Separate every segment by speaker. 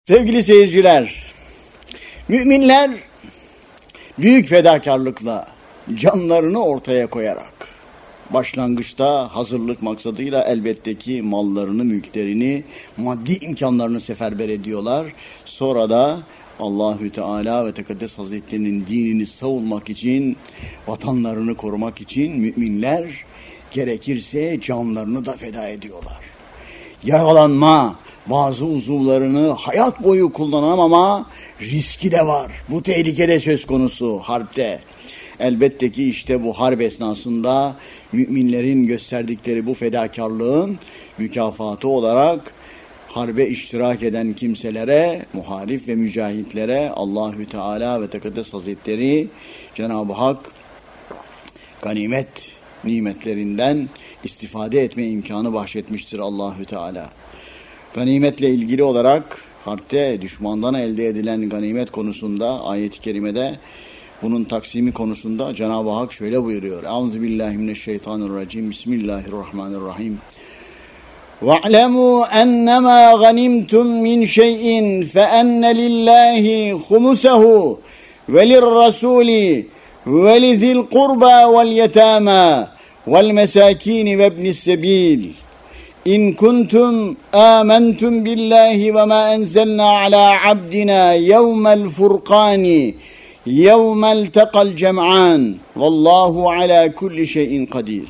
Speaker 1: Sevgili seyirciler, müminler büyük fedakarlıkla canlarını ortaya koyarak başlangıçta hazırlık maksadıyla elbette ki mallarını, mülklerini, maddi imkanlarını seferber ediyorlar. Sonra da Allahü Teala ve Tekaddes Hazretlerinin dinini savunmak için, vatanlarını korumak için müminler gerekirse canlarını da feda ediyorlar. Yaralanma, bazı uzuvlarını hayat boyu kullanamama riski de var. Bu tehlike de söz konusu harpte. Elbette ki işte bu harp esnasında müminlerin gösterdikleri bu fedakarlığın mükafatı olarak harbe iştirak eden kimselere, muharif ve mücahitlere Allahü Teala ve Tekaddes Hazretleri Cenab-ı Hak ganimet nimetlerinden istifade etme imkanı bahşetmiştir Allahü Teala. Ganimetle ilgili olarak harpte düşmandan elde edilen ganimet konusunda ayet-i kerimede bunun taksimi konusunda Cenab-ı Hak şöyle buyuruyor. Euzubillahimineşşeytanirracim. Bismillahirrahmanirrahim. وَاعْلَمُوا أَنَّمَا غَنِمْتُمْ مِنْ شَيْءٍ فَأَنَّ لِلَّهِ خُمُسَهُ وَلِلرَّسُولِ وَلِذِي الْقُرْبَى وَالْيَتَامَى وَالْمَسَاكِينِ وَابْنِ السَّبِيلِ إن كنتم آمنتم بالله وما أنزلنا على عبدنا يوم الفرقان يوم التقى الجمعان والله على كل شيء قدير.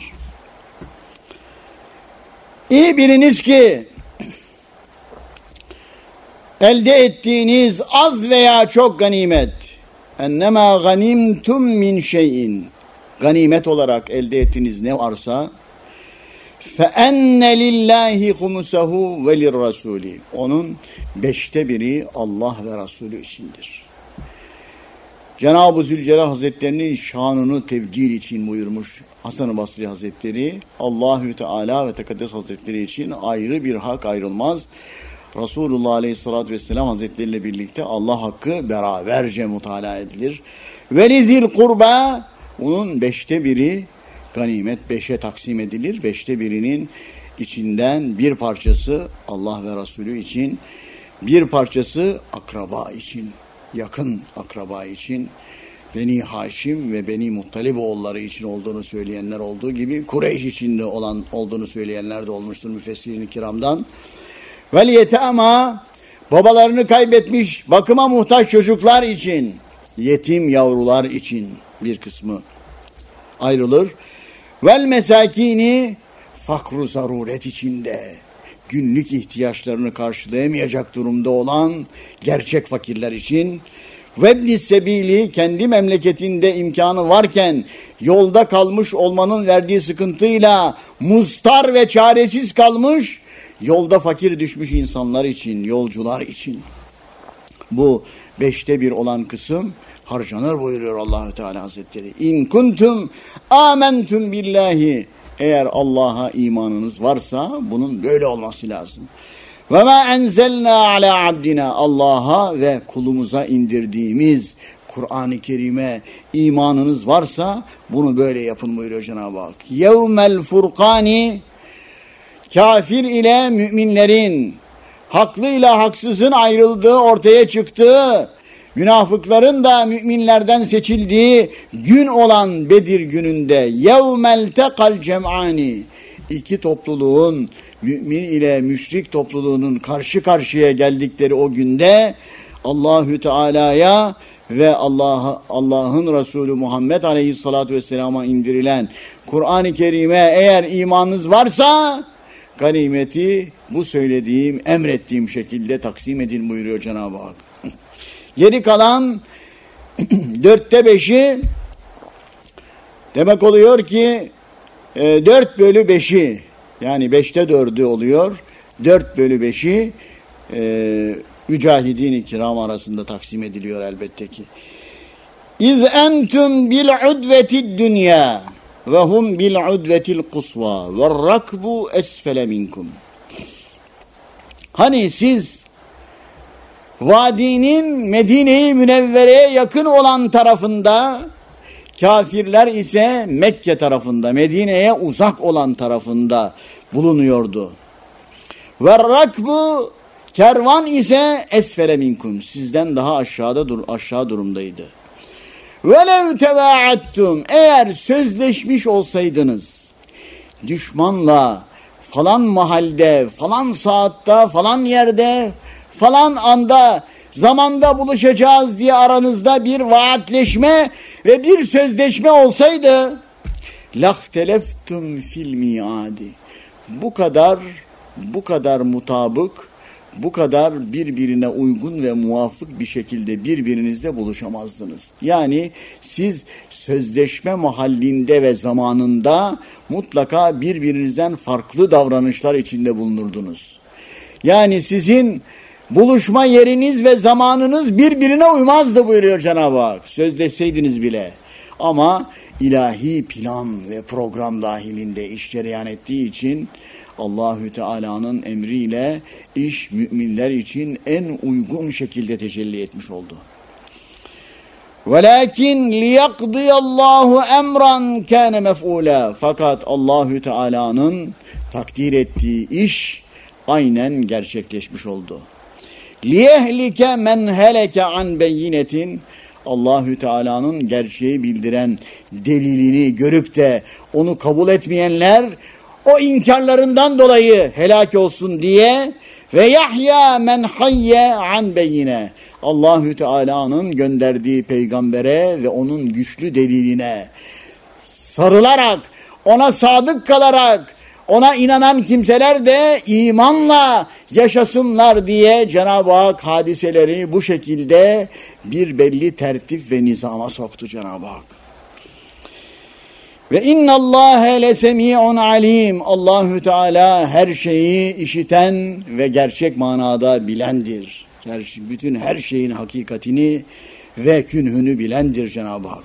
Speaker 1: İyi biliniz ki elde ettiğiniz az veya çok ganimet, ennemâ ganimtum min şeyin, ganimet olarak elde ettiğiniz ne varsa, فَاَنَّ لِلّٰهِ خُمُسَهُ وَلِلرَّسُولِ, onun 1/5 Allah ve Resulü içindir. Cenab-ı Zülcelal Hazretlerinin şanını tevcih için buyurmuş Hasan-ı Basri Hazretleri, Allahü Teala ve Tekaddes Hazretleri için ayrı bir hak ayrılmaz. Resulullah Aleyhisselatü Vesselam Hazretleri ile birlikte Allah hakkı beraberce mutala edilir. وَلِذِي الْقُرْبَى, onun 1/5 ganimet 5'e taksim edilir. 1/5'inin içinden bir parçası Allah ve Resulü için, bir parçası akraba için, yakın akraba için, Beni Haşim ve Beni Muttalib oğulları için olduğunu söyleyenler olduğu gibi Kureyş içinde olan olduğunu söyleyenler de olmuştur müfessirin-i kiramdan. Vel yetama, babalarını kaybetmiş, bakıma muhtaç çocuklar için, yetim yavrular için bir kısmı ayrılır. Vel mesakini, fakru zaruret içinde günlük ihtiyaçlarını karşılayamayacak durumda olan gerçek fakirler için, vebni sebili, kendi memleketinde imkanı varken yolda kalmış olmanın verdiği sıkıntıyla mustar ve çaresiz kalmış, yolda fakir düşmüş insanlar için, yolcular için bu 1/5 olan kısım harcanır buyuruyor Allahü Teala Hazretleri. İn kuntum amentum billahi, eğer Allah'a imanınız varsa bunun böyle olması lazım. Ve ma enzelna ala abdina, Allah'a ve kulumuza indirdiğimiz Kur'an-ı Kerim'e imanınız varsa bunu böyle yapın buyuruyor Cenab-ı Hak. Yevmel furkani, kafir ile müminlerin, haklıyla haksızın ayrıldığı, ortaya çıktığı, münafıkların da müminlerden seçildiği gün olan Bedir gününde yevmel tekal cem'ani, iki topluluğun, mümin ile müşrik topluluğunun karşı karşıya geldikleri o günde Allahü Teala'ya ve Allah'ın Resulü Muhammed Aleyhisselatü Vesselam'a indirilen Kur'an-ı Kerim'e eğer imanınız varsa ganimeti bu söylediğim, emrettiğim şekilde taksim edin buyuruyor Cenab-ı Hak. Geri kalan 5/4 demek oluyor ki 4/5'i, yani 4'ü oluyor. 4/5'i mücahidin-i kiram arasında taksim ediliyor elbette ki. İz entum bil udvetid dünya ve hum bil udvetil kusva ve rakbu esfele minkum. Hani siz vadinin Medine-i Münevvere'ye yakın olan tarafında, kafirler ise Mekke tarafında, Medine'ye uzak olan tarafında bulunuyordu. Ve rakbu, Kervan ise esfele minkum, sizden daha aşağı durumdaydı. Velev tevaattum, eğer sözleşmiş olsaydınız düşmanla falan mahalde, falan saatte, falan yerde, falan anda, zamanda buluşacağız diye aranızda bir vaatleşme ve bir sözleşme olsaydı lahteleftum fil miadi, bu kadar mutabık, bu kadar birbirine uygun ve muvafık bir şekilde birbirinizle buluşamazdınız. Yani siz sözleşme mahallinde ve zamanında mutlaka birbirinizden farklı davranışlar içinde bulunurdunuz. Yani sizin buluşma yeriniz ve zamanınız birbirine uymazdı buyuruyor Cenab-ı Hak. Sözleşseydiniz bile. Ama ilahi plan ve program dahilinde iş cereyan ettiği için Allahü Teala'nın emriyle iş müminler için en uygun şekilde tecelli etmiş oldu. Velakin liyaqdiyallahu emran kana mef'ula. Fakat Allahü Teala'nın takdir ettiği iş aynen gerçekleşmiş oldu. Liyehlike men heleke an beyinetin. Allahü Teala'nın gerçeği bildiren delilini görüp de onu kabul etmeyenler o inkarlarından dolayı helak olsun diye ve yahya men hayye an beyine. Allahü Teala'nın gönderdiği peygambere ve onun güçlü deliline sarılarak, ona sadık kalarak, ona inanan kimseler de imanla yaşasınlar diye Cenab-ı Hak hadiseleri bu şekilde bir belli tertip ve nizama soktu Cenab-ı Hak. Ve innallâhe lesemi'un alim. Allahü Teala her şeyi işiten ve gerçek manada bilendir. Bütün her şeyin hakikatini ve künhünü bilendir Cenab-ı Hak.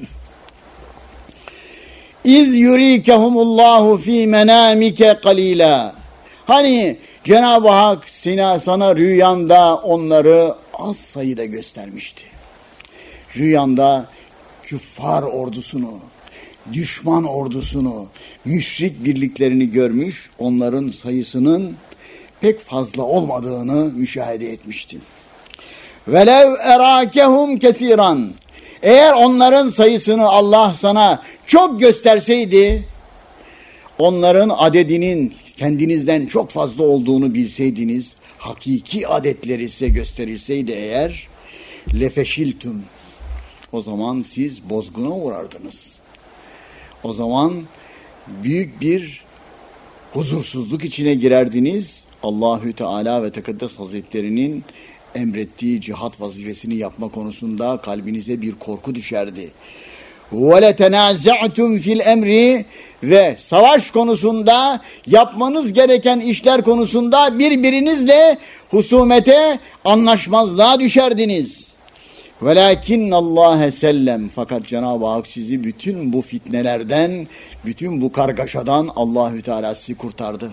Speaker 1: İz yurikehumullahu fi menamike qalila. Hani Cenab-ı Hak sana rüyanda onları az sayıda göstermişti. Rüyanda küffar ordusunu, düşman ordusunu, müşrik birliklerini görmüş, onların sayısının pek fazla olmadığını müşahede etmiştin. Velev erakehum kesiran. Eğer onların sayısını Allah sana çok gösterseydi, onların adedinin kendinizden çok fazla olduğunu bilseydiniz, hakiki adetleri size gösterilseydi eğer, lefeşiltüm. O zaman siz bozguna uğrardınız. O zaman büyük bir huzursuzluk içine girerdiniz. Allahü Teala ve Tekaddes Hazretleri'nin emrettiği cihat vazifesini yapma konusunda kalbinize bir korku düşerdi. وَلَتَنَازَعْتُمْ fil emri ve savaş konusunda yapmanız gereken işler konusunda birbirinizle husumete, anlaşmazlığa düşerdiniz. وَلَكِنَّ اللّٰهَ sellem. Fakat Cenab-ı Hak sizi bütün bu fitnelerden, bütün bu kargaşadan Allahü Teala sizi kurtardı.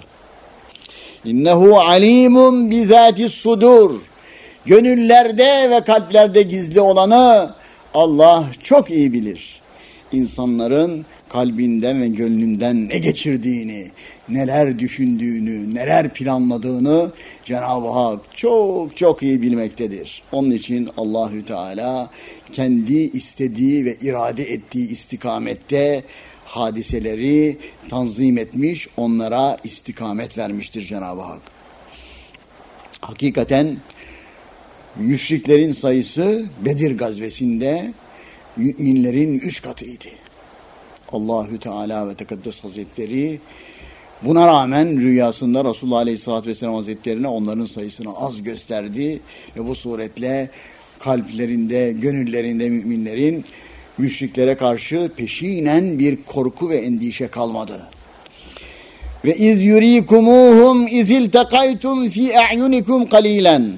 Speaker 1: İnnehu alimun bizatis sudur. Gönüllerde ve kalplerde gizli olanı Allah çok iyi bilir. İnsanların kalbinden ve gönlünden ne geçirdiğini, neler düşündüğünü, neler planladığını Cenab-ı Hak çok çok iyi bilmektedir. Onun için Allahü Teala kendi istediği ve irade ettiği istikamette hadiseleri tanzim etmiş, onlara istikamet vermiştir Cenab-ı Hak. Hakikaten müşriklerin sayısı Bedir gazvesinde müminlerin 3 katıydı. Allahü Teala ve Tekaddes Hazretleri buna rağmen rüyasında Resulullah Aleyhisselatü Vesselam Hazretlerine onların sayısını az gösterdi ve bu suretle kalplerinde, gönüllerinde müminlerin müşriklere karşı peşinen bir korku ve endişe kalmadı. Ve iz yurikumuhum iz iltakaytum fi a'yunikum qalilan.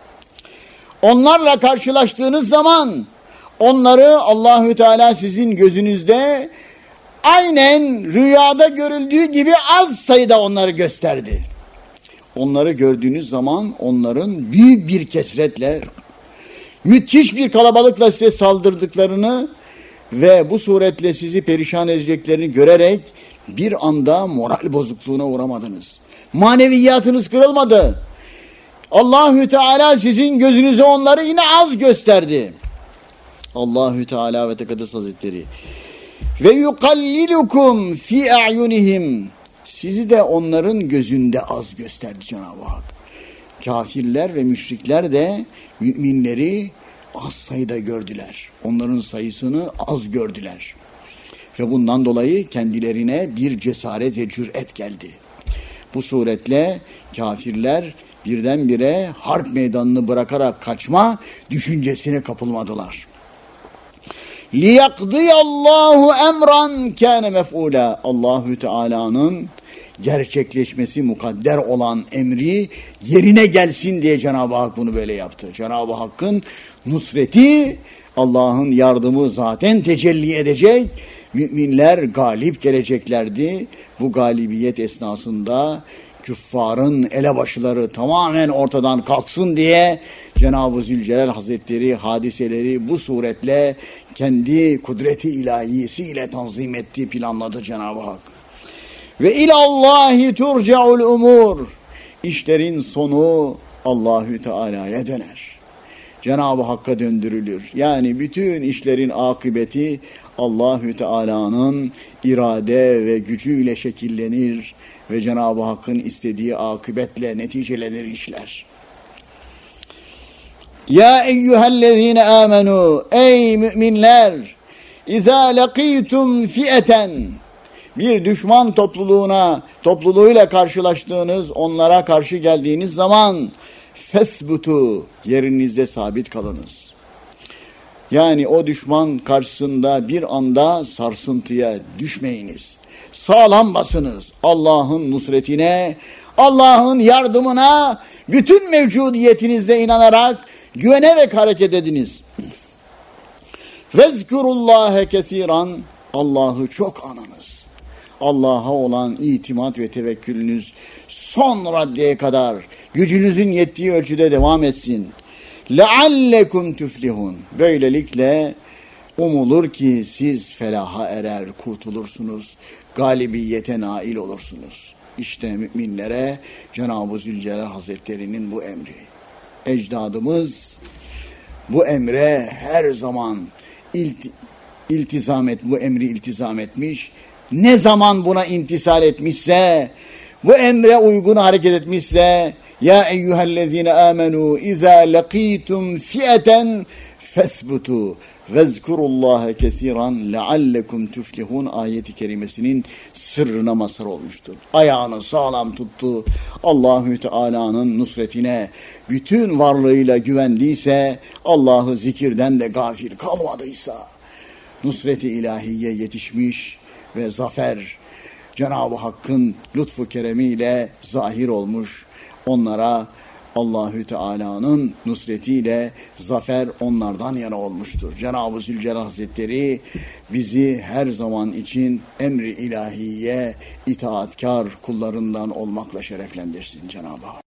Speaker 1: Onlarla karşılaştığınız zaman onları Allahü Teala sizin gözünüzde aynen rüyada görüldüğü gibi az sayıda onları gösterdi. Onları gördüğünüz zaman onların büyük bir kesretle, müthiş bir kalabalıkla size saldırdıklarını ve bu suretle sizi perişan edeceklerini görerek bir anda moral bozukluğuna uğramadınız. Maneviyatınız kırılmadı. Allahü Teala sizin gözünüze onları yine az gösterdi. Allahü Teala ve Tekaddes Hazretleri. Ve yukallilukum fi a'yunihim. Sizi de onların gözünde az gösterdi Cenab-ı Hak. Kafirler ve müşrikler de müminleri az sayıda gördüler. Onların sayısını az gördüler. Ve bundan dolayı kendilerine bir cesaret ve cüret geldi. Bu suretle kafirler birdenbire harp meydanını bırakarak kaçma düşüncesine kapılmadılar. لِيَقْضِيَ اللّٰهُ اَمْرًا كَانَ مَفْعُولًا. Allahü Teala'nın gerçekleşmesi mukadder olan emri yerine gelsin diye Cenab-ı Hak bunu böyle yaptı. Cenab-ı Hakk'ın nusreti, Allah'ın yardımı zaten tecelli edecek. Müminler galip geleceklerdi. Bu galibiyet esnasında küffarın elebaşıları tamamen ortadan kalksın diye Cenab-ı Zülcelal Hazretleri hadiseleri bu suretle kendi kudreti ilahisiyle tanzim etti, planladı Cenab-ı Hak. Ve ilallahi turcaul umur. İşlerin sonu Allahü Teala'ya döner. Cenab-ı Hakk'a döndürülür. Yani bütün işlerin akıbeti Allahü Teala'nın irade ve gücüyle şekillenir ve Cenab-ı Hakk'ın istediği akıbetle neticelenir işler. Ya eyyühellezine amenu, ey müminler, izâ lekîtum fi'eten, bir düşman topluluğuyla karşılaştığınız, onlara karşı geldiğiniz zaman fesbutu, yerinizde sabit kalınız. Yani o düşman karşısında bir anda sarsıntıya düşmeyiniz. Sağlam basınız. Allah'ın nusretine, Allah'ın yardımına bütün mevcudiyetinizle inanarak güvenerek hareket ediniz. Vezkurullâhe kesiran, Allah'ı çok anınız. Allah'a olan itimat ve tevekkülünüz son raddeye kadar gücünüzün yettiği ölçüde devam etsin. لَعَلَّكُمْ تُفْلِحُونَ. Böylelikle umulur ki siz felaha erer, kurtulursunuz, galibiyete nail olursunuz. İşte müminlere Cenab-ı Zülcelal Hazretleri'nin bu emri. Ecdadımız bu emre her zaman bu emri iltizam etmiş. Ne zaman buna imtisal etmişse, bu emre uygun hareket etmişse, ya eyyühellezine amenu izâ lekîtum fi'eten fesbutu vezkurullâhe kesiran leallekum tuflihun ayeti kerimesinin sırrına mazhar olmuştur. Ayağını sağlam tuttu, Allahü Teala'nın nusretine bütün varlığıyla güvendiyse, Allah'ı zikirden de gafil kalmadıysa, nusret-i ilahiye yetişmiş ve zafer Cenab-ı Hakk'ın lütfu keremiyle zahir olmuş. Onlara Allahü Teala'nın nusretiyle zafer onlardan yana olmuştur. Cenab-ı Zülcelal Hazretleri bizi her zaman için emri ilahiye itaatkar kullarından olmakla şereflendirsin Cenab-ı Hak.